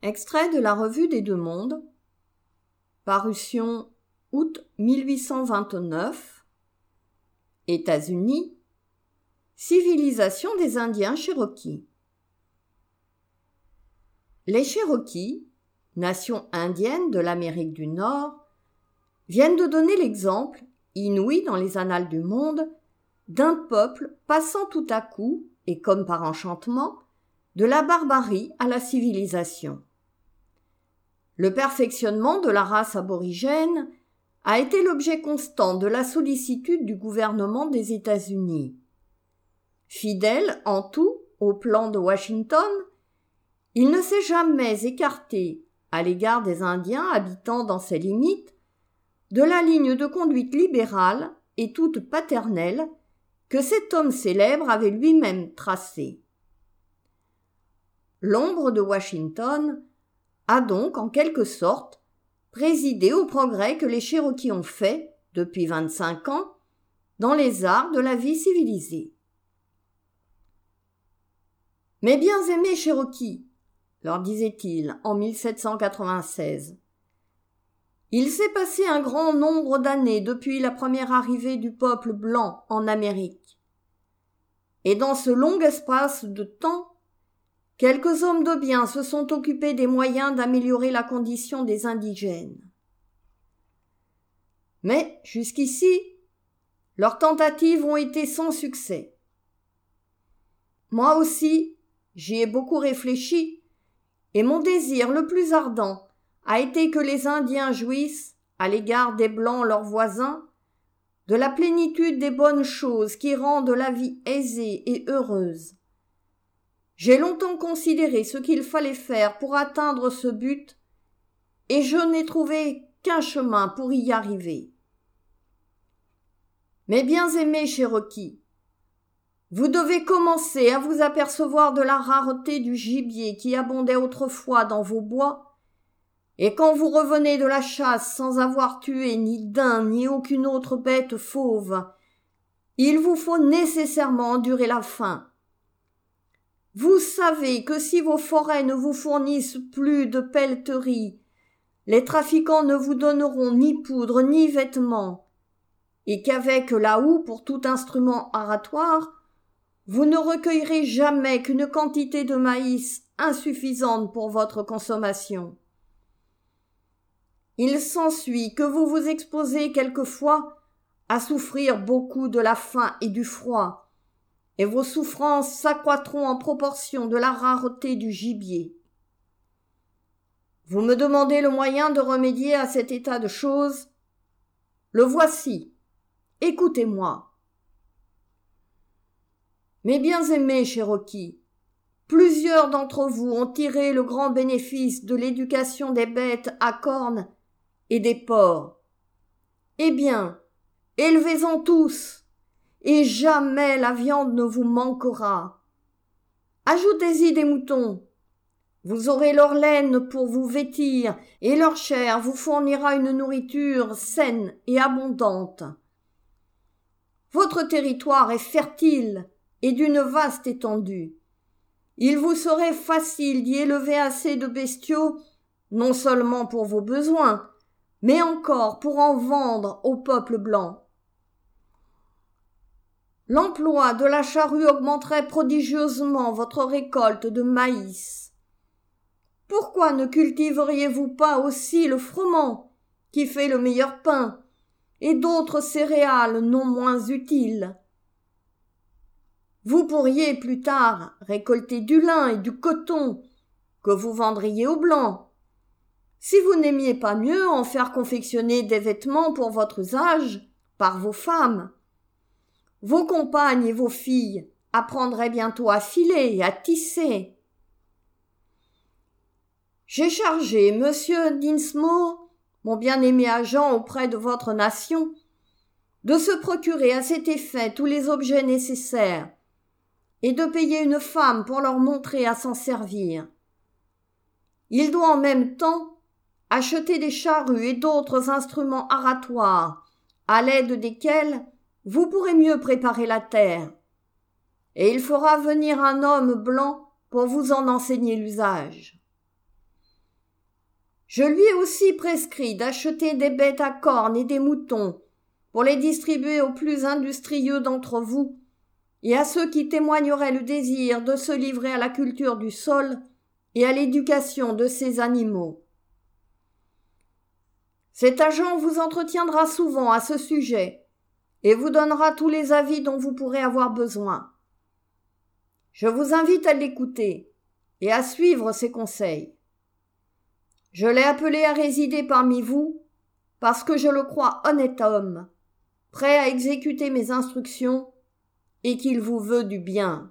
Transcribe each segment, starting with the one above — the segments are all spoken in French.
Extrait de la Revue des Deux Mondes, parution août 1829, États-Unis, civilisation des Indiens Cherokees. Les Cherokees, nation indienne de l'Amérique du Nord, viennent de donner l'exemple, inouï dans les annales du monde, d'un peuple passant tout à coup, et comme par enchantement, de la barbarie à la civilisation. Le perfectionnement de la race aborigène a été l'objet constant de la sollicitude du gouvernement des États-Unis. Fidèle en tout au plan de Washington, il ne s'est jamais écarté, à l'égard des Indiens habitant dans ses limites, de la ligne de conduite libérale et toute paternelle que cet homme célèbre avait lui-même tracée. L'ombre de Washington a donc, en quelque sorte, présidé au progrès que les Cherokees ont fait, depuis 25 ans, dans les arts de la vie civilisée. « Mes bien-aimés Cherokees, leur disait-il en 1796, il s'est passé un grand nombre d'années depuis la première arrivée du peuple blanc en Amérique. Et dans ce long espace de temps, quelques hommes de bien se sont occupés des moyens d'améliorer la condition des indigènes. Mais, jusqu'ici, leurs tentatives ont été sans succès. Moi aussi, j'y ai beaucoup réfléchi, et mon désir le plus ardent a été que les Indiens jouissent, à l'égard des Blancs leurs voisins, de la plénitude des bonnes choses qui rendent la vie aisée et heureuse. J'ai longtemps considéré ce qu'il fallait faire pour atteindre ce but, et je n'ai trouvé qu'un chemin pour y arriver. Mes bien-aimés Cherokees, vous devez commencer à vous apercevoir de la rareté du gibier qui abondait autrefois dans vos bois, et quand vous revenez de la chasse sans avoir tué ni daim ni aucune autre bête fauve, il vous faut nécessairement endurer la faim. Vous savez que si vos forêts ne vous fournissent plus de pelleteries, les trafiquants ne vous donneront ni poudre ni vêtements, et qu'avec la houe pour tout instrument aratoire, vous ne recueillerez jamais qu'une quantité de maïs insuffisante pour votre consommation. Il s'ensuit que vous vous exposez quelquefois à souffrir beaucoup de la faim et du froid, et vos souffrances s'accroîtront en proportion de la rareté du gibier. Vous me demandez le moyen de remédier à cet état de choses. Le voici. Écoutez-moi. Mes bien-aimés Cherokees, plusieurs d'entre vous ont tiré le grand bénéfice de l'éducation des bêtes à cornes et des porcs. Eh bien, élevez-en tous, et jamais la viande ne vous manquera. Ajoutez-y des moutons. Vous aurez leur laine pour vous vêtir, et leur chair vous fournira une nourriture saine et abondante. Votre territoire est fertile et d'une vaste étendue. Il vous serait facile d'y élever assez de bestiaux, non seulement pour vos besoins, mais encore pour en vendre au peuple blanc. L'emploi de la charrue augmenterait prodigieusement votre récolte de maïs. Pourquoi ne cultiveriez-vous pas aussi le froment, qui fait le meilleur pain, et d'autres céréales non moins utiles? Vous pourriez plus tard récolter du lin et du coton, que vous vendriez aux Blancs. Si vous n'aimiez pas mieux en faire confectionner des vêtements pour votre usage par vos femmes, vos compagnes et vos filles apprendraient bientôt à filer et à tisser. J'ai chargé Monsieur Dinsmore, mon bien-aimé agent auprès de votre nation, de se procurer à cet effet tous les objets nécessaires et de payer une femme pour leur montrer à s'en servir. Il doit en même temps acheter des charrues et d'autres instruments aratoires, à l'aide desquels vous pourrez mieux préparer la terre, et il fera venir un homme blanc pour vous en enseigner l'usage. Je lui ai aussi prescrit d'acheter des bêtes à cornes et des moutons pour les distribuer aux plus industrieux d'entre vous et à ceux qui témoigneraient le désir de se livrer à la culture du sol et à l'éducation de ces animaux. Cet agent vous entretiendra souvent à ce sujet et vous donnera tous les avis dont vous pourrez avoir besoin. Je vous invite à l'écouter et à suivre ses conseils. Je l'ai appelé à résider parmi vous parce que je le crois honnête homme, prêt à exécuter mes instructions et qu'il vous veut du bien.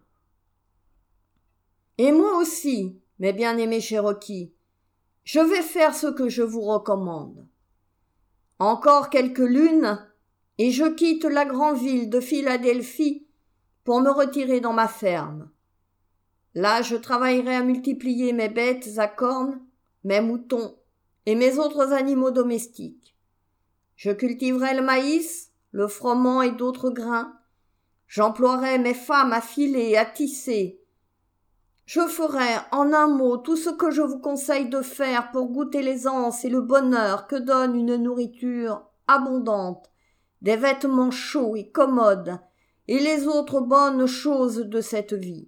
Et moi aussi, mes bien-aimés Cherokees, je vais faire ce que je vous recommande. Encore quelques lunes, et je quitte la grande ville de Philadelphie pour me retirer dans ma ferme. Là, je travaillerai à multiplier mes bêtes à cornes, mes moutons et mes autres animaux domestiques. Je cultiverai le maïs, le froment et d'autres grains. J'emploierai mes femmes à filer et à tisser. Je ferai, en un mot, tout ce que je vous conseille de faire pour goûter l'aisance et le bonheur que donne une nourriture abondante, des vêtements chauds et commodes, et les autres bonnes choses de cette vie.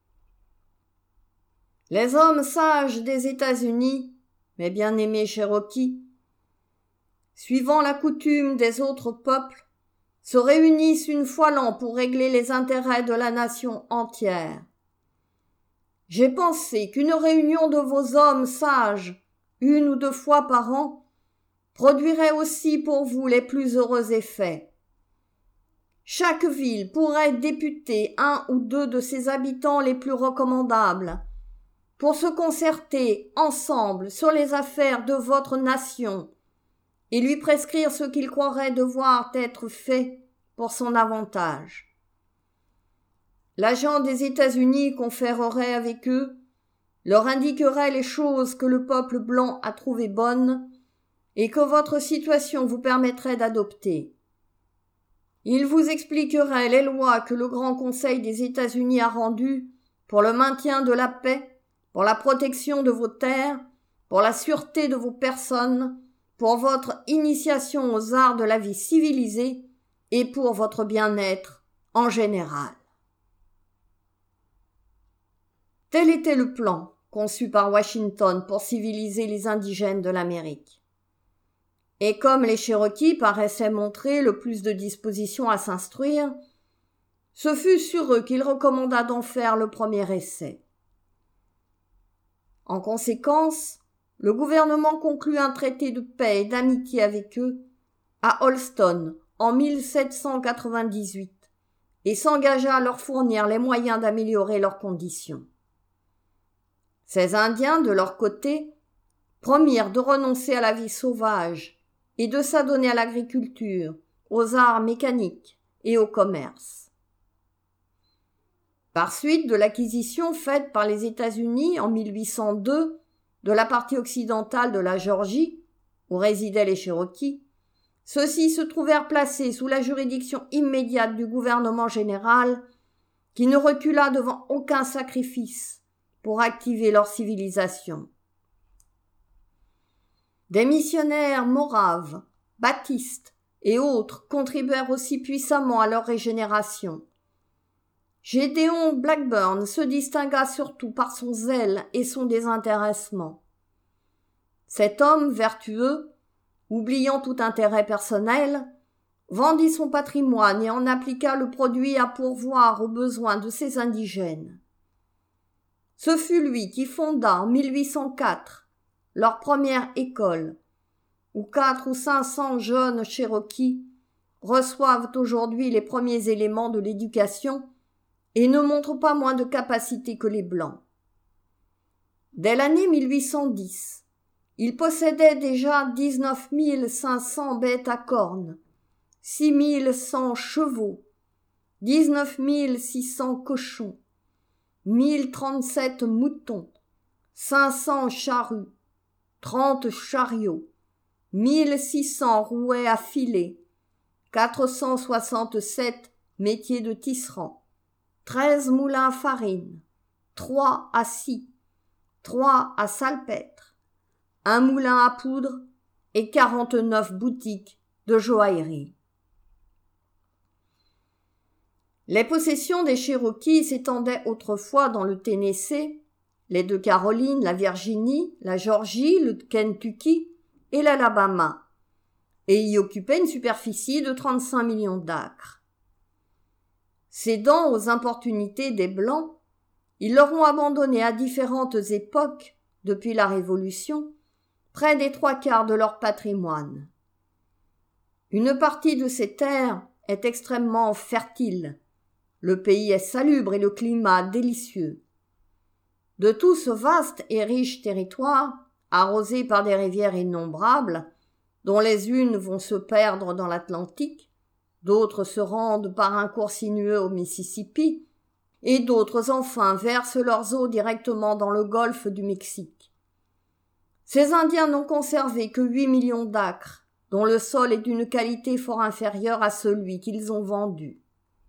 Les hommes sages des États-Unis, mes bien-aimés Cherokees, suivant la coutume des autres peuples, se réunissent une fois l'an pour régler les intérêts de la nation entière. J'ai pensé qu'une réunion de vos hommes sages, une ou deux fois par an, produirait aussi pour vous les plus heureux effets. Chaque ville pourrait députer un ou deux de ses habitants les plus recommandables, pour se concerter ensemble sur les affaires de votre nation et lui prescrire ce qu'il croirait devoir être fait pour son avantage. L'agent des États-Unis conférerait avec eux, leur indiquerait les choses que le peuple blanc a trouvées bonnes et que votre situation vous permettrait d'adopter. Il vous expliquerait les lois que le Grand Conseil des États-Unis a rendues pour le maintien de la paix, pour la protection de vos terres, pour la sûreté de vos personnes, pour votre initiation aux arts de la vie civilisée et pour votre bien-être en général. Tel était le plan conçu par Washington pour civiliser les indigènes de l'Amérique. Et comme les Cherokees paraissaient montrer le plus de disposition à s'instruire, ce fut sur eux qu'il recommanda d'en faire le premier essai. En conséquence, le gouvernement conclut un traité de paix et d'amitié avec eux à Holston en 1798 et s'engagea à leur fournir les moyens d'améliorer leurs conditions. Ces Indiens, de leur côté, promirent de renoncer à la vie sauvage et de s'adonner à l'agriculture, aux arts mécaniques et au commerce. Par suite de l'acquisition faite par les États-Unis en 1802 de la partie occidentale de la Géorgie, où résidaient les Cherokees, ceux-ci se trouvèrent placés sous la juridiction immédiate du gouvernement général, qui ne recula devant aucun sacrifice pour activer leur civilisation. Des missionnaires moraves, baptistes et autres contribuèrent aussi puissamment à leur régénération. Gédéon Blackburn se distingua surtout par son zèle et son désintéressement. Cet homme vertueux, oubliant tout intérêt personnel, vendit son patrimoine et en appliqua le produit à pourvoir aux besoins de ses indigènes. Ce fut lui qui fonda en 1804 leur première école, où 400 ou 500 jeunes Cherokees reçoivent aujourd'hui les premiers éléments de l'éducation et ne montrent pas moins de capacité que les Blancs. Dès l'année 1810, il possédait déjà 19 500 bêtes à cornes, 6 100 chevaux, 19 600 cochons, 1037 moutons, 500 charrues, 30 chariots, 1600 rouets à filer, 467 métiers de tisserand, 13 moulins à farine, 3 à scie, 3 à salpêtre, un moulin à poudre et 49 boutiques de joaillerie. Les possessions des Cherokees s'étendaient autrefois dans le Tennessee, les deux Carolines, la Virginie, la Georgie, le Kentucky et l'Alabama, et y occupaient une superficie de 35 millions d'acres. Cédant aux importunités des Blancs, ils leur ont abandonné à différentes époques, depuis la Révolution, près des 3/4 de leur patrimoine. Une partie de ces terres est extrêmement fertile. Le pays est salubre et le climat délicieux. De tout ce vaste et riche territoire, arrosé par des rivières innombrables, dont les unes vont se perdre dans l'Atlantique, d'autres se rendent par un cours sinueux au Mississippi, et d'autres enfin versent leurs eaux directement dans le golfe du Mexique. Ces Indiens n'ont conservé que 8 millions d'acres, dont le sol est d'une qualité fort inférieure à celui qu'ils ont vendu.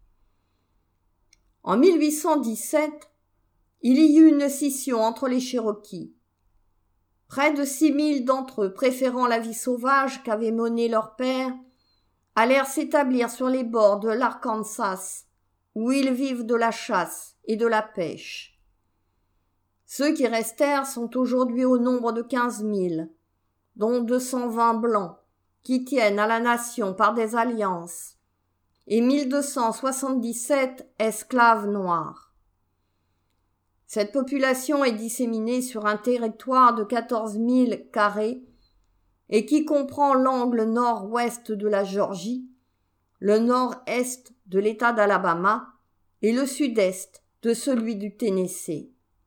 En 1817, il y eut une scission entre les Cherokees. Près de 6 000 d'entre eux, préférant la vie sauvage qu'avaient menée leurs pères, allèrent s'établir sur les bords de l'Arkansas, où ils vivent de la chasse et de la pêche. Ceux qui restèrent sont aujourd'hui au nombre de 15 000, dont 220 blancs, qui tiennent à la nation par des alliances, et 1277 esclaves noirs. Cette population est disséminée sur un territoire de 14 000 carrés et qui comprend l'angle nord-ouest de la Georgie, le nord-est de l'État d'Alabama et le sud-est de celui du Tennessee.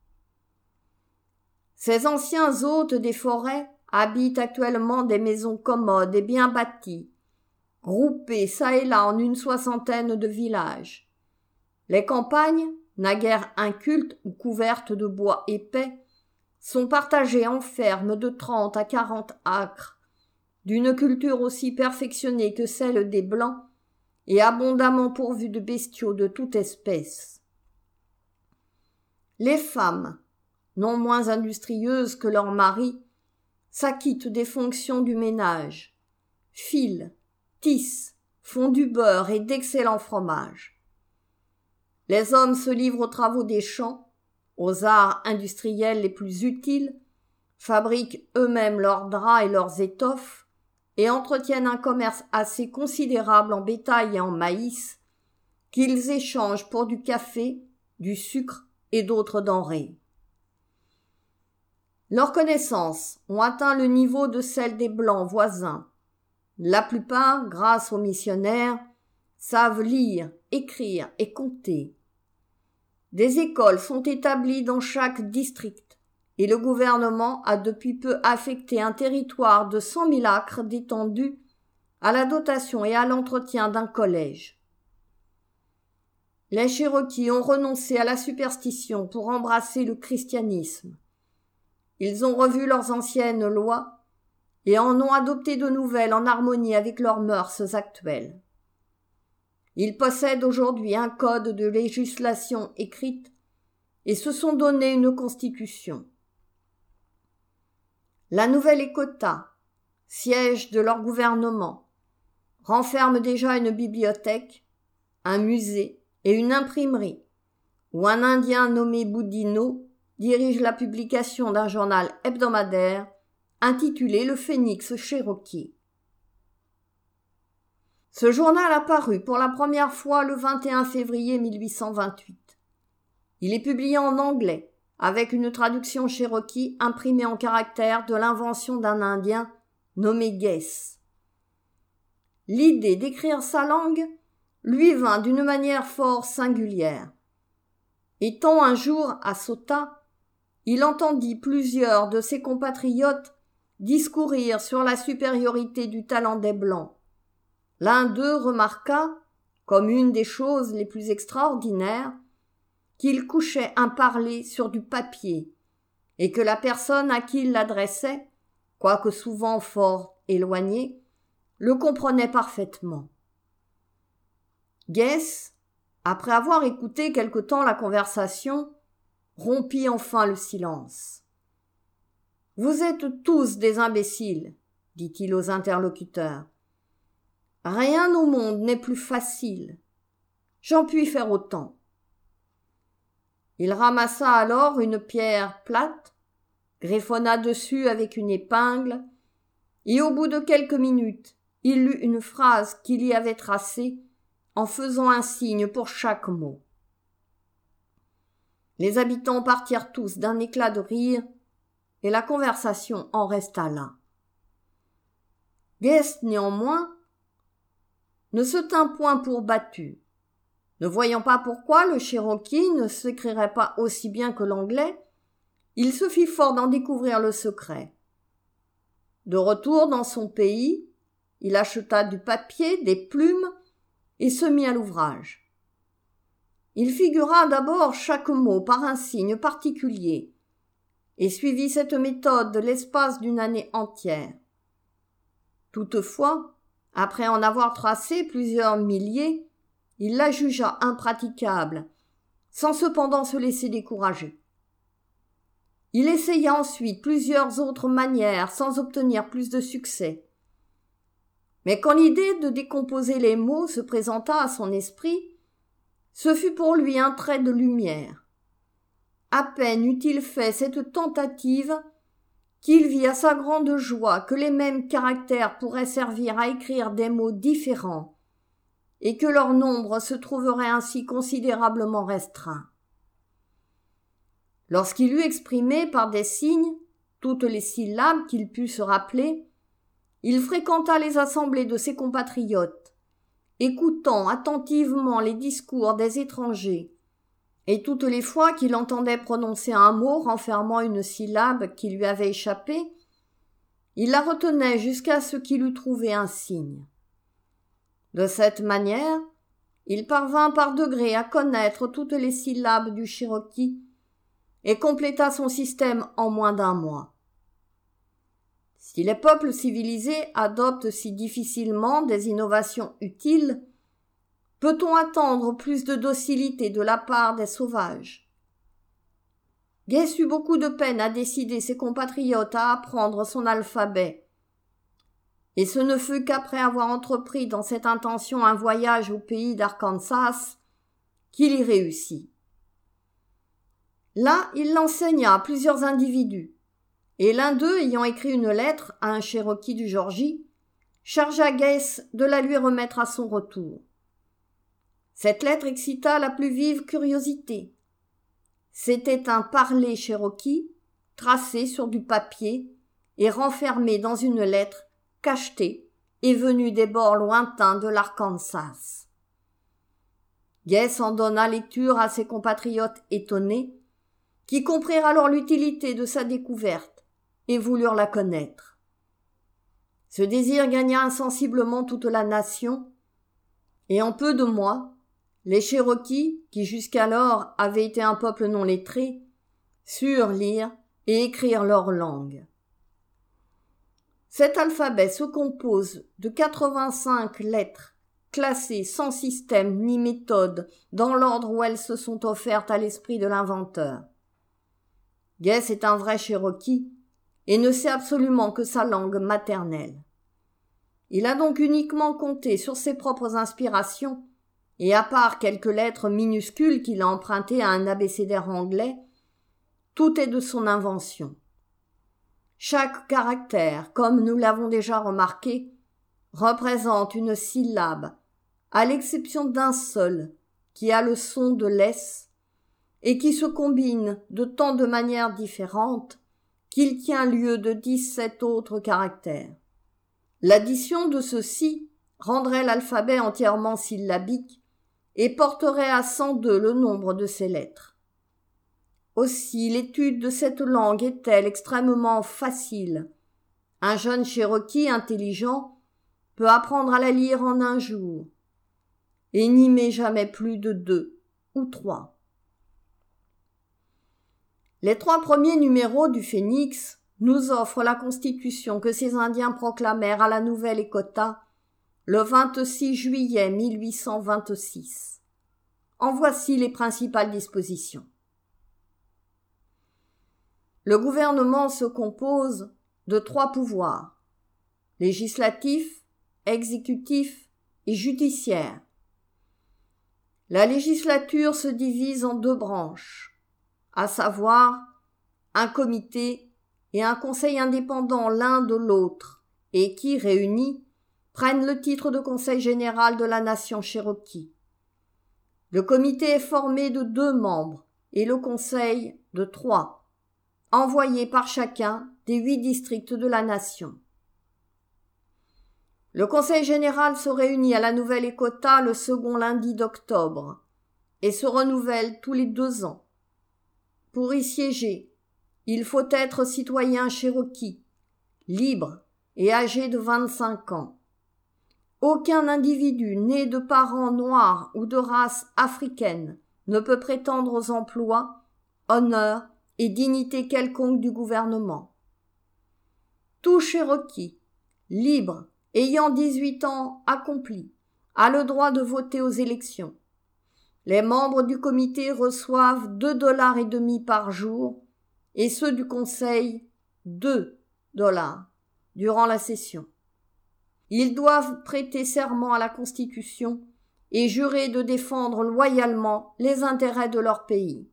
Ces anciens hôtes des forêts habitent actuellement des maisons commodes et bien bâties, groupées çà et là en une soixantaine de villages. Les campagnes, naguère incultes ou couvertes de bois épais, sont partagées en fermes de 30 à 40 acres, d'une culture aussi perfectionnée que celle des Blancs et abondamment pourvues de bestiaux de toute espèce. Les femmes, non moins industrieuses que leurs maris, s'acquittent des fonctions du ménage, filent, tissent, font du beurre et d'excellents fromages. Les hommes se livrent aux travaux des champs, aux arts industriels les plus utiles, fabriquent eux-mêmes leurs draps et leurs étoffes, et entretiennent un commerce assez considérable en bétail et en maïs, qu'ils échangent pour du café, du sucre et d'autres denrées. Leurs connaissances ont atteint le niveau de celles des Blancs voisins. La plupart, grâce aux missionnaires, savent lire, écrire et compter. Des écoles sont établies dans chaque district et le gouvernement a depuis peu affecté un territoire de 100 000 acres d'étendue à la dotation et à l'entretien d'un collège. Les Cherokees ont renoncé à la superstition pour embrasser le christianisme. Ils ont revu leurs anciennes lois et en ont adopté de nouvelles en harmonie avec leurs mœurs actuelles. Ils possèdent aujourd'hui un code de législation écrite et se sont donné une constitution. La Nouvelle-Écota, siège de leur gouvernement, renferme déjà une bibliothèque, un musée et une imprimerie, où un Indien nommé Boudinot dirige la publication d'un journal hebdomadaire intitulé Le Phénix Cherokee. Ce journal apparut pour la première fois le 21 février 1828. Il est publié en anglais, avec une traduction cherokee imprimée en caractères de l'invention d'un Indien nommé Guess. L'idée d'écrire sa langue lui vint d'une manière fort singulière. Étant un jour à Sauta, il entendit plusieurs de ses compatriotes discourir sur la supériorité du talent des Blancs. L'un d'eux remarqua, comme une des choses les plus extraordinaires, qu'il couchait un parler sur du papier, et que la personne à qui il l'adressait, quoique souvent fort éloignée, le comprenait parfaitement. Guess, après avoir écouté quelque temps la conversation, rompit enfin le silence. Vous êtes tous des imbéciles, dit-il aux interlocuteurs. Rien au monde n'est plus facile. J'en puis faire autant. Il ramassa alors une pierre plate, griffonna dessus avec une épingle, et au bout de quelques minutes, il lut une phrase qu'il y avait tracée en faisant un signe pour chaque mot. Les habitants partirent tous d'un éclat de rire, et la conversation en resta là. Guest, néanmoins, ne se tint point pour battu. Ne voyant pas pourquoi le Cherokee ne s'écrirait pas aussi bien que l'anglais, il se fit fort d'en découvrir le secret. De retour dans son pays, il acheta du papier, des plumes et se mit à l'ouvrage. Il figura d'abord chaque mot par un signe particulier et suivit cette méthode l'espace d'une année entière. Toutefois, après en avoir tracé plusieurs milliers, il la jugea impraticable, sans cependant se laisser décourager. Il essaya ensuite plusieurs autres manières sans obtenir plus de succès. Mais quand l'idée de décomposer les mots se présenta à son esprit, ce fut pour lui un trait de lumière. À peine eut-il fait cette tentative qu'il vit à sa grande joie que les mêmes caractères pourraient servir à écrire des mots différents et que leur nombre se trouverait ainsi considérablement restreint. Lorsqu'il eut exprimé par des signes toutes les syllabes qu'il put se rappeler, il fréquenta les assemblées de ses compatriotes, écoutant attentivement les discours des étrangers, et toutes les fois qu'il entendait prononcer un mot renfermant une syllabe qui lui avait échappé, il la retenait jusqu'à ce qu'il eût trouvé un signe. De cette manière, il parvint par degrés à connaître toutes les syllabes du Cherokee et compléta son système en moins d'un mois. Si les peuples civilisés adoptent si difficilement des innovations utiles, peut-on attendre plus de docilité de la part des sauvages? Guest eut beaucoup de peine à décider ses compatriotes à apprendre son alphabet, et ce ne fut qu'après avoir entrepris dans cette intention un voyage au pays d'Arkansas qu'il y réussit. Là, il l'enseigna à plusieurs individus, et l'un d'eux, ayant écrit une lettre à un Cherokee du Georgie, chargea Guest de la lui remettre à son retour. Cette lettre excita la plus vive curiosité. C'était un parler Cherokee, tracé sur du papier et renfermé dans une lettre cachetée et venue des bords lointains de l'Arkansas. Guest en donna lecture à ses compatriotes étonnés, qui comprirent alors l'utilité de sa découverte et voulurent la connaître. Ce désir gagna insensiblement toute la nation, et en peu de mois, les Cherokees, qui jusqu'alors avaient été un peuple non lettré, surent lire et écrire leur langue. Cet alphabet se compose de 85 lettres classées sans système ni méthode dans l'ordre où elles se sont offertes à l'esprit de l'inventeur. Guest est un vrai Cherokee et ne sait absolument que sa langue maternelle. Il a donc uniquement compté sur ses propres inspirations et à part quelques lettres minuscules qu'il a empruntées à un abécédaire anglais, tout est de son invention. Chaque caractère, comme nous l'avons déjà remarqué, représente une syllabe, à l'exception d'un seul, qui a le son de l'S, et qui se combine de tant de manières différentes qu'il tient lieu de 17 autres caractères. L'addition de ceux-ci rendrait l'alphabet entièrement syllabique et porterait à 102 le nombre de ses lettres. Aussi, l'étude de cette langue est-elle extrêmement facile. Un jeune Cherokee intelligent peut apprendre à la lire en un jour et n'y met jamais plus de 2 ou 3. Les 3 premiers numéros du Phénix nous offrent la constitution que ces Indiens proclamèrent à la Nouvelle-Écota le 26 juillet 1826. En voici les principales dispositions. Le gouvernement se compose de 3 pouvoirs: législatif, exécutif et judiciaire. La législature se divise en 2 branches, à savoir un comité et un conseil indépendant l'un de l'autre, et qui, réunis, prennent le titre de Conseil général de la nation Cherokee. Le comité est formé de 2 membres et le conseil de 3, envoyés par chacun des 8 districts de la nation. Le Conseil général se réunit à la Nouvelle-Écota le second lundi d'octobre et se renouvelle tous les 2 ans. Pour y siéger, il faut être citoyen cherokee, libre et âgé de 25 ans. Aucun individu né de parents noirs ou de race africaine ne peut prétendre aux emplois, honneurs et dignités quelconques du gouvernement. Tout Cherokee, libre, ayant 18 ans accomplis, a le droit de voter aux élections. Les membres du comité reçoivent $2,50 par jour et ceux du conseil $2 durant la session. Ils doivent prêter serment à la Constitution et jurer de défendre loyalement les intérêts de leur pays.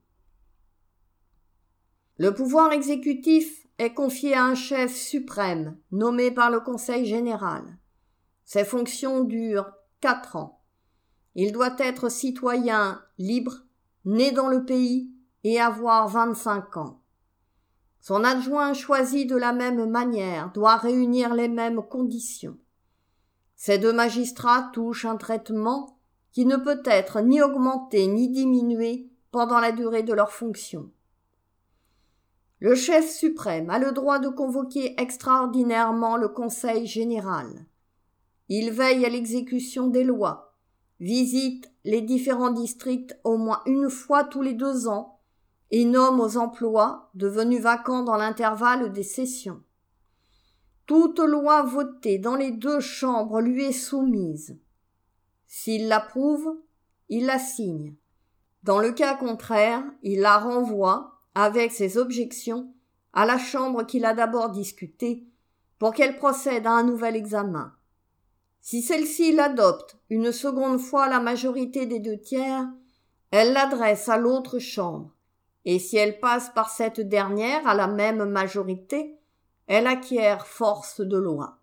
Le pouvoir exécutif est confié à un chef suprême nommé par le Conseil général. Ses fonctions durent 4 ans. Il doit être citoyen libre, né dans le pays et avoir 25 ans. Son adjoint choisi de la même manière doit réunir les mêmes conditions. Ces 2 magistrats touchent un traitement qui ne peut être ni augmenté ni diminué pendant la durée de leur fonction. Le chef suprême a le droit de convoquer extraordinairement le Conseil général. Il veille à l'exécution des lois, visite les différents districts au moins 1 fois tous les 2 ans et nomme aux emplois devenus vacants dans l'intervalle des sessions. Toute loi votée dans les 2 chambres lui est soumise. S'il l'approuve, il la signe. Dans le cas contraire, il la renvoie, avec ses objections, à la chambre qu'il a d'abord discutée, pour qu'elle procède à un nouvel examen. Si celle-ci l'adopte une seconde fois à la majorité des 2/3, elle l'adresse à l'autre chambre, et si elle passe par cette dernière à la même majorité, elle acquiert force de loi.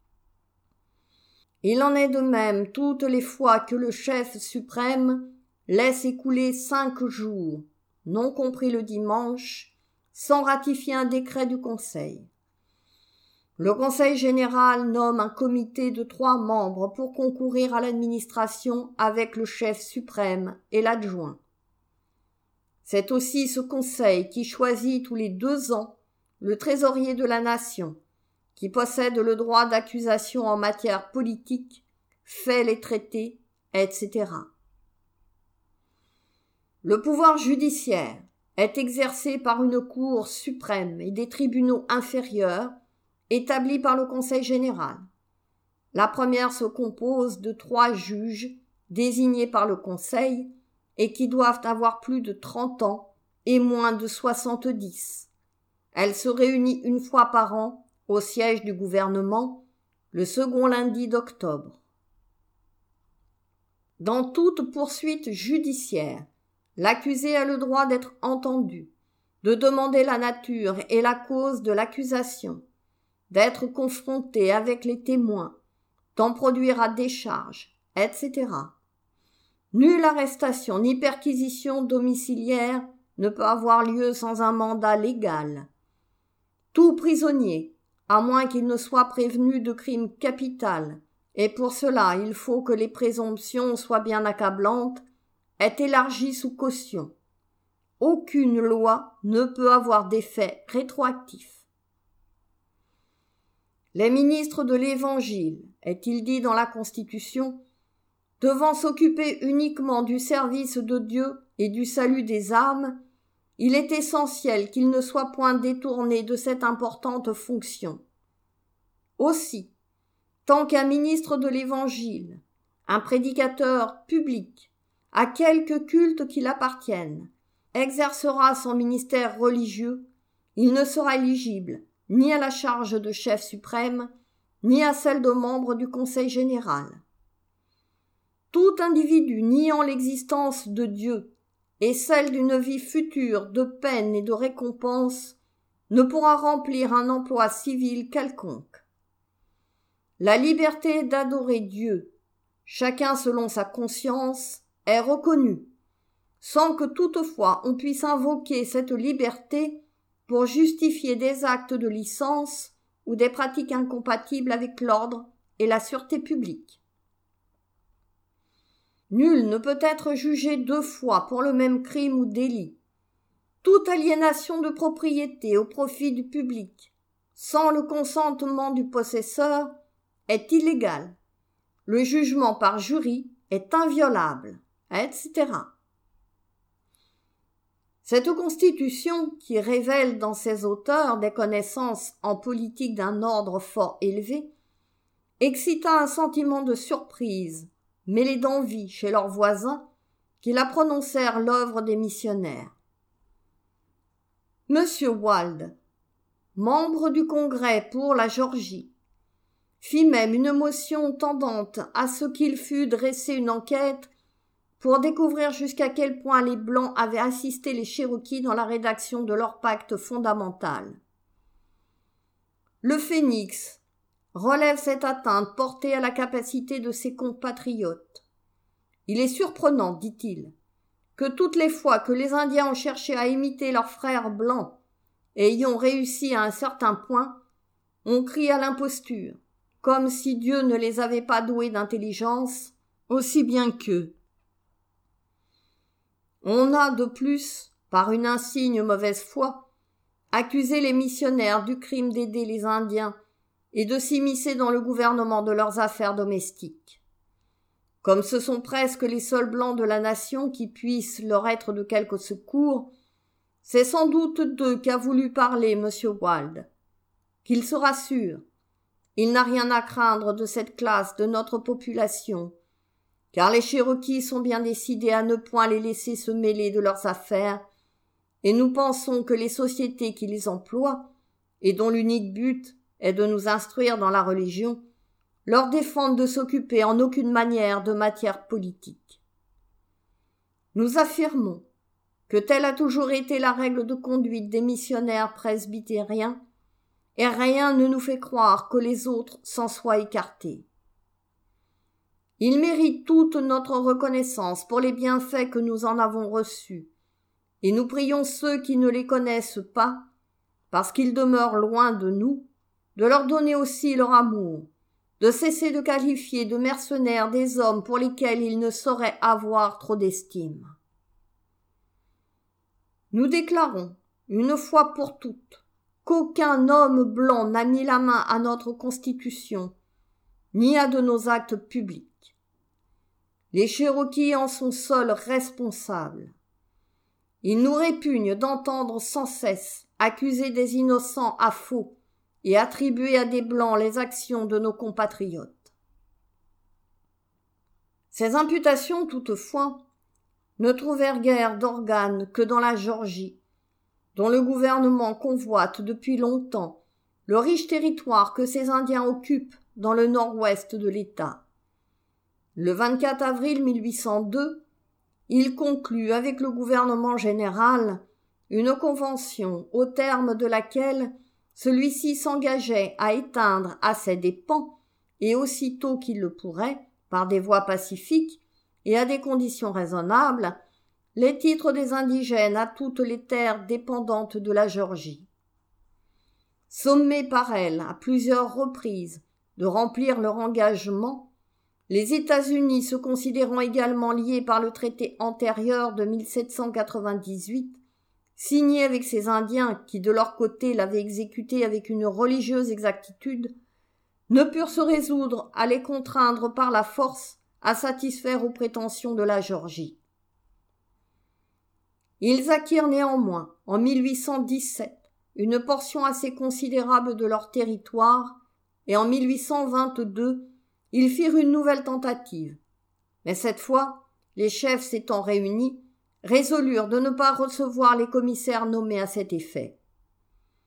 Il en est de même toutes les fois que le chef suprême laisse écouler 5 jours, non compris le dimanche, sans ratifier un décret du Conseil. Le Conseil général nomme un comité de 3 membres pour concourir à l'administration avec le chef suprême et l'adjoint. C'est aussi ce Conseil qui choisit tous les 2 ans le trésorier de la nation, qui possède le droit d'accusation en matière politique, fait les traités, etc. Le pouvoir judiciaire est exercé par une cour suprême et des tribunaux inférieurs établis par le Conseil général. La première se compose de 3 juges désignés par le Conseil et qui doivent avoir plus de 30 ans et moins de 70. Elle se réunit 1 fois par an au siège du gouvernement, le second lundi d'octobre. Dans toute poursuite judiciaire, l'accusé a le droit d'être entendu, de demander la nature et la cause de l'accusation, d'être confronté avec les témoins, d'en produire à décharge, etc. Nulle arrestation ni perquisition domiciliaire ne peut avoir lieu sans un mandat légal. Tout prisonnier, à moins qu'il ne soit prévenu de crime capital, et pour cela il faut que les présomptions soient bien accablantes, est élargi sous caution. Aucune loi ne peut avoir d'effet rétroactif. Les ministres de l'Évangile, est-il dit dans la Constitution, devant s'occuper uniquement du service de Dieu et du salut des âmes, il est essentiel qu'ils ne soient point détournés de cette importante fonction. Aussi, tant qu'un ministre de l'Évangile, un prédicateur public, à quelque culte qu'il appartienne, exercera son ministère religieux, il ne sera éligible ni à la charge de chef suprême, ni à celle de membre du Conseil général. Tout individu niant l'existence de Dieu et celle d'une vie future de peine et de récompense ne pourra remplir un emploi civil quelconque. La liberté d'adorer Dieu, chacun selon sa conscience, est reconnue, sans que toutefois on puisse invoquer cette liberté pour justifier des actes de licence ou des pratiques incompatibles avec l'ordre et la sûreté publique. Nul ne peut être jugé 2 fois pour le même crime ou délit. Toute aliénation de propriété au profit du public, sans le consentement du possesseur, est illégale. Le jugement par jury est inviolable, etc. Cette Constitution, qui révèle dans ses auteurs des connaissances en politique d'un ordre fort élevé, excita un sentiment de surprise, mêlé d'envie chez leurs voisins, qui la prononcèrent l'œuvre des missionnaires. Monsieur Wald, membre du Congrès pour la Géorgie, fit même une motion tendante à ce qu'il fût dressé une enquête pour découvrir jusqu'à quel point les Blancs avaient assisté les Cherokees dans la rédaction de leur pacte fondamental. Le Phénix relève cette atteinte portée à la capacité de ses compatriotes. Il est surprenant, dit-il, que toutes les fois que les Indiens ont cherché à imiter leurs frères blancs et y ont réussi à un certain point, on crie à l'imposture, comme si Dieu ne les avait pas doués d'intelligence, aussi bien qu'eux. On a, de plus, par une insigne mauvaise foi, accusé les missionnaires du crime d'aider les Indiens et de s'immiscer dans le gouvernement de leurs affaires domestiques. Comme ce sont presque les seuls blancs de la nation qui puissent leur être de quelque secours, c'est sans doute d'eux qu'a voulu parler M. Wald. Qu'il se rassure, il n'a rien à craindre de cette classe de notre population, car les Cherokees sont bien décidés à ne point les laisser se mêler de leurs affaires, et nous pensons que les sociétés qui les emploient, et dont l'unique but est de nous instruire dans la religion, leur défendent de s'occuper en aucune manière de matière politique. Nous affirmons que telle a toujours été la règle de conduite des missionnaires presbytériens, et rien ne nous fait croire que les autres s'en soient écartés. Ils méritent toute notre reconnaissance pour les bienfaits que nous en avons reçus, et nous prions ceux qui ne les connaissent pas, parce qu'ils demeurent loin de nous, de leur donner aussi leur amour, de cesser de qualifier de mercenaires des hommes pour lesquels ils ne sauraient avoir trop d'estime. Nous déclarons, une fois pour toutes, qu'aucun homme blanc n'a mis la main à notre Constitution, ni à de nos actes publics. Les Cherokees en sont seuls responsables. Il nous répugne d'entendre sans cesse accuser des innocents à faux et attribuer à des Blancs les actions de nos compatriotes. Ces imputations, toutefois, ne trouvèrent guère d'organe que dans la Géorgie, dont le gouvernement convoite depuis longtemps le riche territoire que ces Indiens occupent dans le nord-ouest de l'État. Le 24 avril 1802, il conclut avec le gouvernement général une convention au terme de laquelle celui-ci s'engageait à éteindre à ses dépens, et aussitôt qu'il le pourrait, par des voies pacifiques et à des conditions raisonnables, les titres des indigènes à toutes les terres dépendantes de la Géorgie. Sommés par elle à plusieurs reprises de remplir leur engagement, les États-Unis se considérant également liés par le traité antérieur de 1798, signé avec ces Indiens qui de leur côté l'avaient exécuté avec une religieuse exactitude, ne purent se résoudre à les contraindre par la force à satisfaire aux prétentions de la Géorgie. Ils acquirent néanmoins, en 1817, une portion assez considérable de leur territoire, et en 1822, ils firent une nouvelle tentative. Mais cette fois, les chefs s'étant réunis, résolurent de ne pas recevoir les commissaires nommés à cet effet.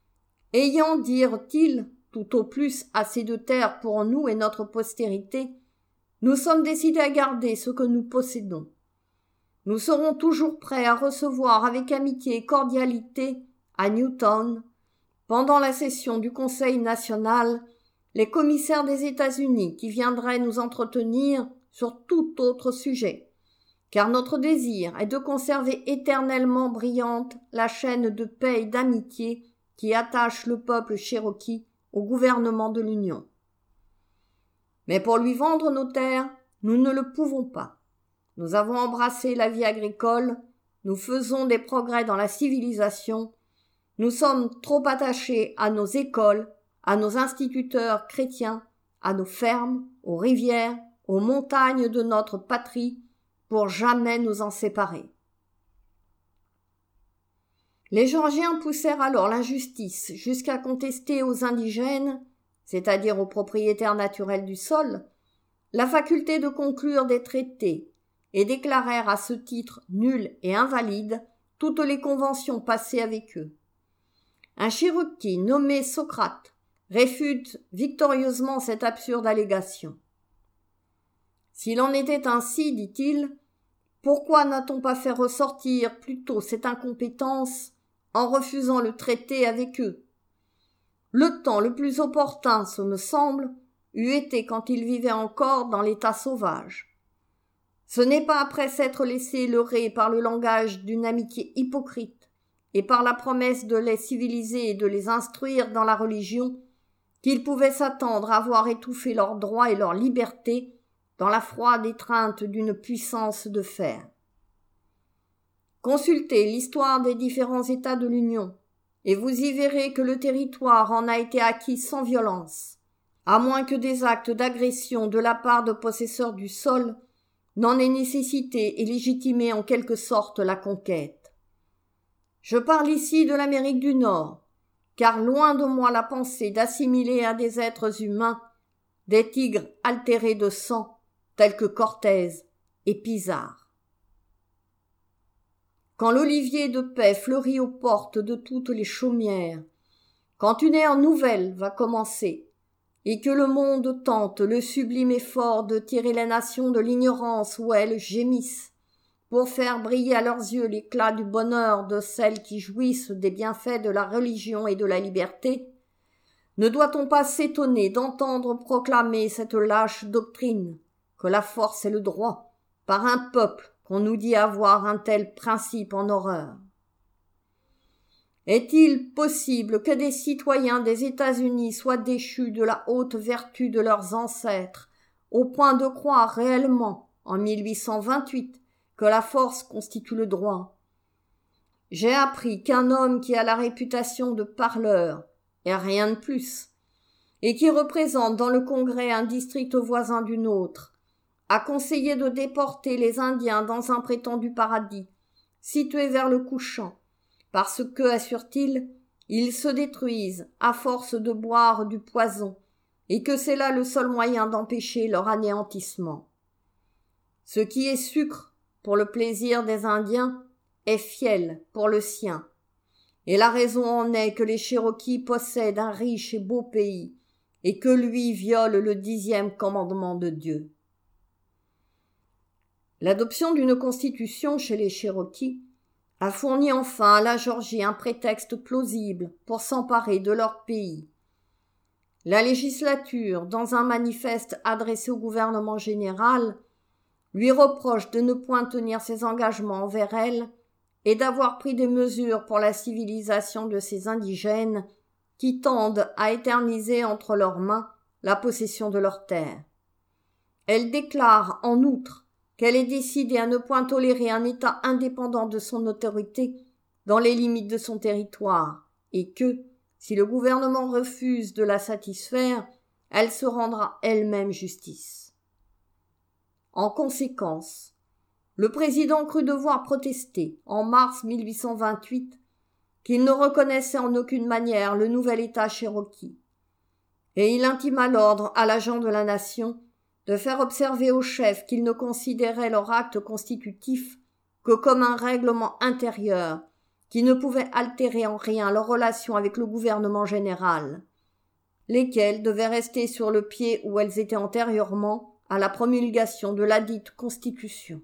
Ayant, dirent-ils, tout au plus assez de terre pour nous et notre postérité, nous sommes décidés à garder ce que nous possédons. Nous serons toujours prêts à recevoir avec amitié et cordialité, à Newton, pendant la session du Conseil national, les commissaires des États-Unis qui viendraient nous entretenir sur tout autre sujet, car notre désir est de conserver éternellement brillante la chaîne de paix et d'amitié qui attache le peuple cherokee au gouvernement de l'Union. Mais pour lui vendre nos terres, nous ne le pouvons pas. Nous avons embrassé la vie agricole, nous faisons des progrès dans la civilisation, nous sommes trop attachés à nos écoles, à nos instituteurs chrétiens, à nos fermes, aux rivières, aux montagnes de notre patrie, pour jamais nous en séparer. Les Georgiens poussèrent alors l'injustice jusqu'à contester aux indigènes, c'est-à-dire aux propriétaires naturels du sol, la faculté de conclure des traités et déclarèrent à ce titre nulles et invalides toutes les conventions passées avec eux. Un Cherokee nommé Socrate réfute victorieusement cette absurde allégation. S'il en était ainsi, dit-il, pourquoi n'a-t-on pas fait ressortir plus tôt cette incompétence en refusant le traité avec eux? Le temps le plus opportun, ce me semble, eût été quand ils vivaient encore dans l'état sauvage. Ce n'est pas après s'être laissé leurrer par le langage d'une amitié hypocrite et par la promesse de les civiliser et de les instruire dans la religion qu'ils pouvaient s'attendre à voir étouffer leurs droits et leur liberté dans la froide étreinte d'une puissance de fer. Consultez l'histoire des différents États de l'Union, et vous y verrez que le territoire en a été acquis sans violence, à moins que des actes d'agression de la part de possesseurs du sol n'en aient nécessité et légitimé en quelque sorte la conquête. Je parle ici de l'Amérique du Nord, car loin de moi la pensée d'assimiler à des êtres humains des tigres altérés de sang, tels que Cortés et Pizarre. Quand l'olivier de paix fleurit aux portes de toutes les chaumières, quand une ère nouvelle va commencer, et que le monde tente le sublime effort de tirer les nations de l'ignorance où elles gémissent, pour faire briller à leurs yeux l'éclat du bonheur de celles qui jouissent des bienfaits de la religion et de la liberté, ne doit-on pas s'étonner d'entendre proclamer cette lâche doctrine que la force et le droit, par un peuple qu'on nous dit avoir un tel principe en horreur? Est-il possible que des citoyens des États-Unis soient déchus de la haute vertu de leurs ancêtres, au point de croire réellement, en 1828, que la force constitue le droit? J'ai appris qu'un homme qui a la réputation de parleur, et rien de plus, et qui représente dans le Congrès un district voisin du nôtre, a conseillé de déporter les Indiens dans un prétendu paradis, situé vers le couchant, parce que, assure-t-il, ils se détruisent à force de boire du poison, et que c'est là le seul moyen d'empêcher leur anéantissement. Ce qui est sucre pour le plaisir des Indiens est fiel pour le sien, et la raison en est que les Cherokees possèdent un riche et beau pays, et que lui viole le 10e commandement de Dieu. L'adoption d'une constitution chez les Cherokees a fourni enfin à la Géorgie un prétexte plausible pour s'emparer de leur pays. La législature, dans un manifeste adressé au gouvernement général, lui reproche de ne point tenir ses engagements envers elle et d'avoir pris des mesures pour la civilisation de ces indigènes qui tendent à éterniser entre leurs mains la possession de leurs terres. Elle déclare en outre qu'elle est décidée à ne point tolérer un État indépendant de son autorité dans les limites de son territoire, et que, si le gouvernement refuse de la satisfaire, elle se rendra elle-même justice. En conséquence, le président crut devoir protester, en mars 1828, qu'il ne reconnaissait en aucune manière le nouvel État Cherokee, et il intima l'ordre à l'agent de la nation de faire observer aux chefs qu'ils ne considéraient leur acte constitutif que comme un règlement intérieur qui ne pouvaient altérer en rien leurs relations avec le gouvernement général, lesquelles devaient rester sur le pied où elles étaient antérieurement à la promulgation de ladite Constitution.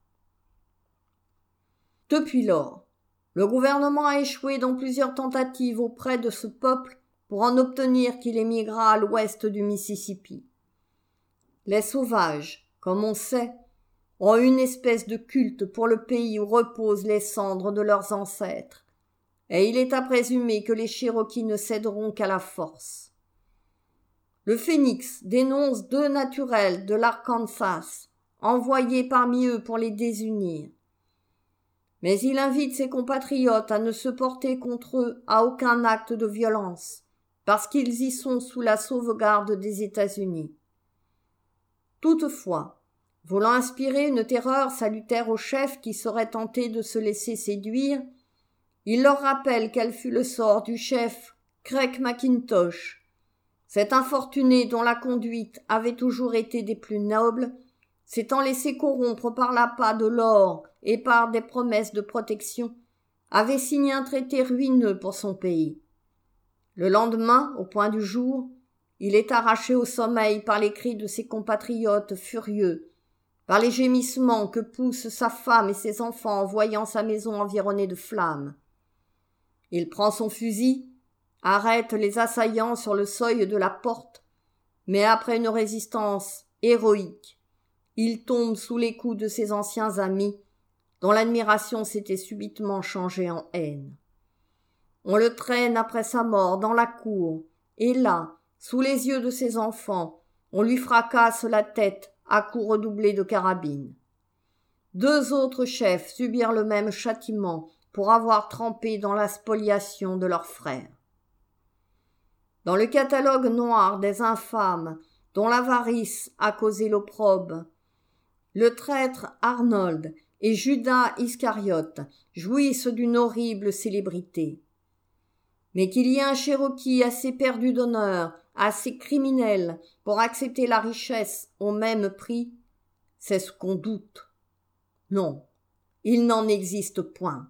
Depuis lors, le gouvernement a échoué dans plusieurs tentatives auprès de ce peuple pour en obtenir qu'il émigrât à l'ouest du Mississippi. Les sauvages, comme on sait, ont une espèce de culte pour le pays où reposent les cendres de leurs ancêtres, et il est à présumer que les Cherokees ne céderont qu'à la force. Le Phénix dénonce 2 naturels de l'Arkansas, envoyés parmi eux pour les désunir. Mais il invite ses compatriotes à ne se porter contre eux à aucun acte de violence, parce qu'ils y sont sous la sauvegarde des États-Unis. Toutefois, voulant inspirer une terreur salutaire aux chefs qui seraient tentés de se laisser séduire, il leur rappelle quel fut le sort du chef Craig McIntosh, cet infortuné dont la conduite avait toujours été des plus nobles, s'étant laissé corrompre par l'appât de l'or et par des promesses de protection, avait signé un traité ruineux pour son pays. Le lendemain, au point du jour, il est arraché au sommeil par les cris de ses compatriotes furieux, par les gémissements que poussent sa femme et ses enfants en voyant sa maison environnée de flammes. Il prend son fusil, arrête les assaillants sur le seuil de la porte, mais après une résistance héroïque, il tombe sous les coups de ses anciens amis, dont l'admiration s'était subitement changée en haine. On le traîne après sa mort dans la cour, et là, sous les yeux de ses enfants, on lui fracasse la tête à coups redoublés de carabine. 2 autres chefs subirent le même châtiment pour avoir trempé dans la spoliation de leurs frères. Dans le catalogue noir des infâmes dont l'avarice a causé l'opprobre, le traître Arnold et Judas Iscariote jouissent d'une horrible célébrité. Mais qu'il y ait un Cherokee assez perdu d'honneur, assez criminel pour accepter la richesse au même prix, c'est ce qu'on doute. Non, il n'en existe point.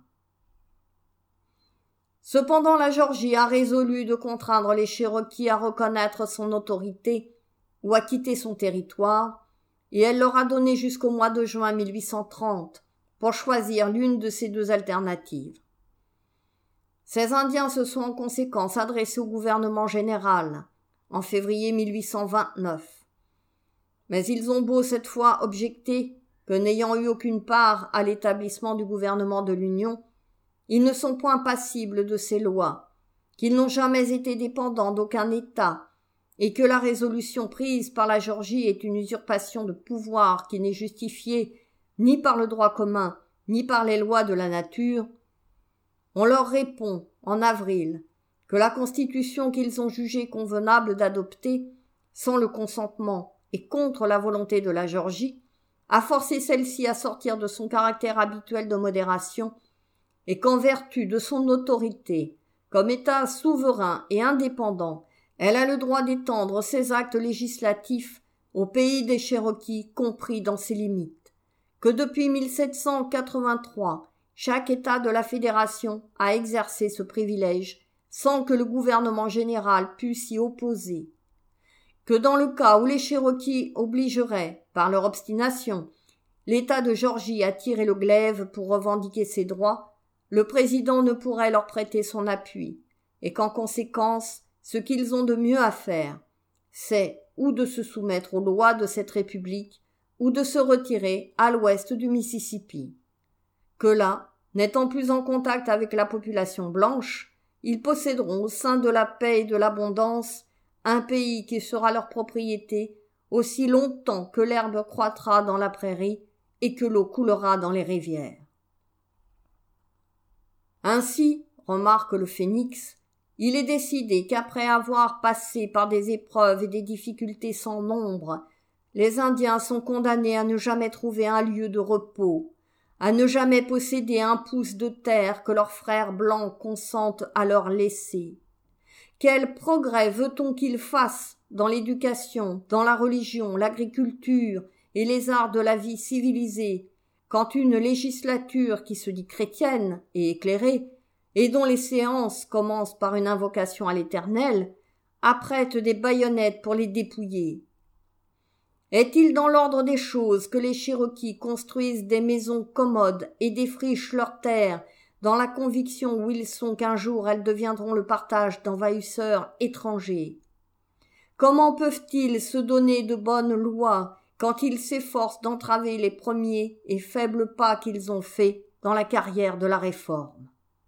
Cependant, la Géorgie a résolu de contraindre les Cherokees à reconnaître son autorité ou à quitter son territoire, et elle leur a donné jusqu'au mois de juin 1830 pour choisir l'une de ces 2 alternatives. Ces Indiens se sont en conséquence adressés au gouvernement général en février 1829. Mais ils ont beau cette fois objecter que n'ayant eu aucune part à l'établissement du gouvernement de l'Union, ils ne sont point passibles de ces lois, qu'ils n'ont jamais été dépendants d'aucun État, et que la résolution prise par la Géorgie est une usurpation de pouvoir qui n'est justifiée ni par le droit commun, ni par les lois de la nature, on leur répond, en avril, que la Constitution qu'ils ont jugé convenable d'adopter, sans le consentement et contre la volonté de la Géorgie, a forcé celle-ci à sortir de son caractère habituel de modération, et qu'en vertu de son autorité, comme État souverain et indépendant, elle a le droit d'étendre ses actes législatifs au pays des Cherokees compris dans ses limites, que depuis 1783, chaque État de la Fédération a exercé ce privilège sans que le gouvernement général pût s'y opposer, que dans le cas où les Cherokees obligeraient, par leur obstination, l'État de Géorgie à tirer le glaive pour revendiquer ses droits, le président ne pourrait leur prêter son appui, et qu'en conséquence, ce qu'ils ont de mieux à faire, c'est ou de se soumettre aux lois de cette République, ou de se retirer à l'ouest du Mississippi. Que là, n'étant plus en contact avec la population blanche, ils posséderont au sein de la paix et de l'abondance un pays qui sera leur propriété aussi longtemps que l'herbe croîtra dans la prairie et que l'eau coulera dans les rivières. Ainsi, remarque le Phénix, il est décidé qu'après avoir passé par des épreuves et des difficultés sans nombre, les Indiens sont condamnés à ne jamais trouver un lieu de repos, à ne jamais posséder un pouce de terre que leurs frères blancs consentent à leur laisser. Quel progrès veut-on qu'ils fassent dans l'éducation, dans la religion, l'agriculture et les arts de la vie civilisée, quand une législature qui se dit chrétienne et éclairée et dont les séances commencent par une invocation à l'Éternel, apprêtent des baïonnettes pour les dépouiller. Est-il dans l'ordre des choses que les Cherokees construisent des maisons commodes et défrichent leurs terres dans la conviction où ils sont qu'un jour elles deviendront le partage d'envahisseurs étrangers? Comment peuvent-ils se donner de bonnes lois quand ils s'efforcent d'entraver les premiers et faibles pas qu'ils ont faits dans la carrière de la réforme?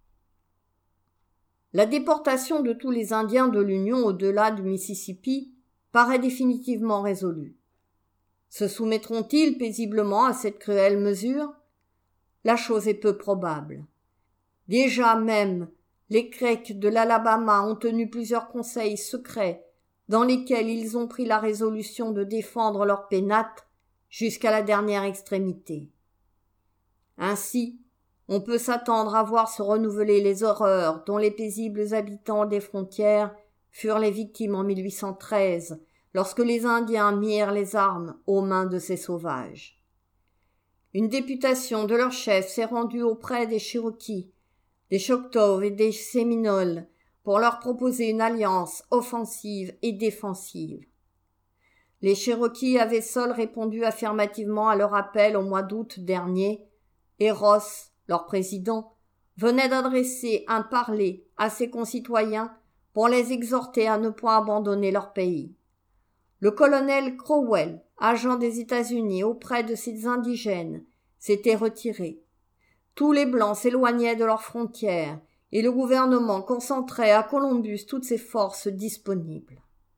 La déportation de tous les Indiens de l'Union au-delà du Mississippi paraît définitivement résolue. Se soumettront-ils paisiblement à cette cruelle mesure? La chose est peu probable. Déjà même, les Creeks de l'Alabama ont tenu plusieurs conseils secrets dans lesquels ils ont pris la résolution de défendre leur pénate jusqu'à la dernière extrémité. Ainsi, on peut s'attendre à voir se renouveler les horreurs dont les paisibles habitants des frontières furent les victimes en 1813, lorsque les Indiens mirent les armes aux mains de ces sauvages. Une députation de leur chef s'est rendue auprès des Cherokees, des Choctaws et des Séminoles pour leur proposer une alliance offensive et défensive. Les Cherokees avaient seuls répondu affirmativement à leur appel au mois d'août dernier, et Ross, leur président, venait d'adresser un parler à ses concitoyens pour les exhorter à ne point abandonner leur pays. Le colonel Crowell, agent des États-Unis auprès de ces indigènes, s'était retiré. Tous les Blancs s'éloignaient de leurs frontières et le gouvernement concentrait à Columbus toutes ses forces disponibles.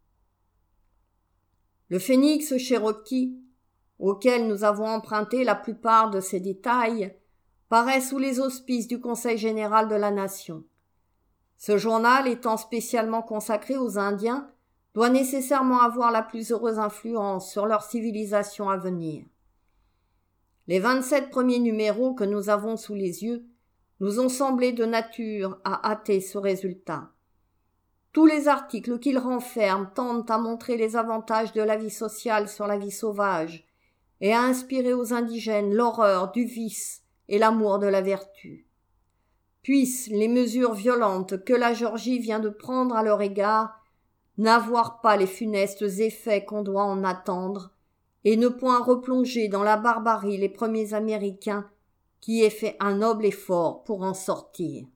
Le Phénix Cherokee, auquel nous avons emprunté la plupart de ces détails, paraît sous les auspices du Conseil général de la Nation. Ce journal, étant spécialement consacré aux Indiens, doit nécessairement avoir la plus heureuse influence sur leur civilisation à venir. Les 27 premiers numéros que nous avons sous les yeux nous ont semblé de nature à hâter ce résultat. Tous les articles qu'ils renferment tendent à montrer les avantages de la vie sociale sur la vie sauvage et à inspirer aux indigènes l'horreur du vice et l'amour de la vertu. Puissent les mesures violentes que la Géorgie vient de prendre à leur égard n'avoir pas les funestes effets qu'on doit en attendre, et ne point replonger dans la barbarie les premiers Américains qui aient fait un noble effort pour en sortir.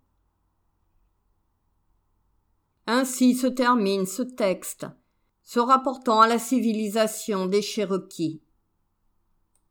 Ainsi se termine ce texte, se rapportant à la civilisation des Cherokees.